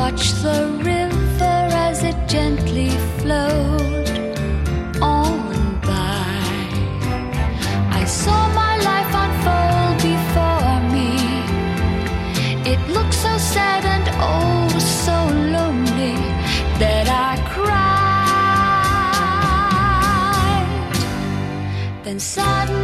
watched the river as it gently flowed on by. I saw my life unfold before me. It looked so sad and oh so lonely that I cried. Then suddenly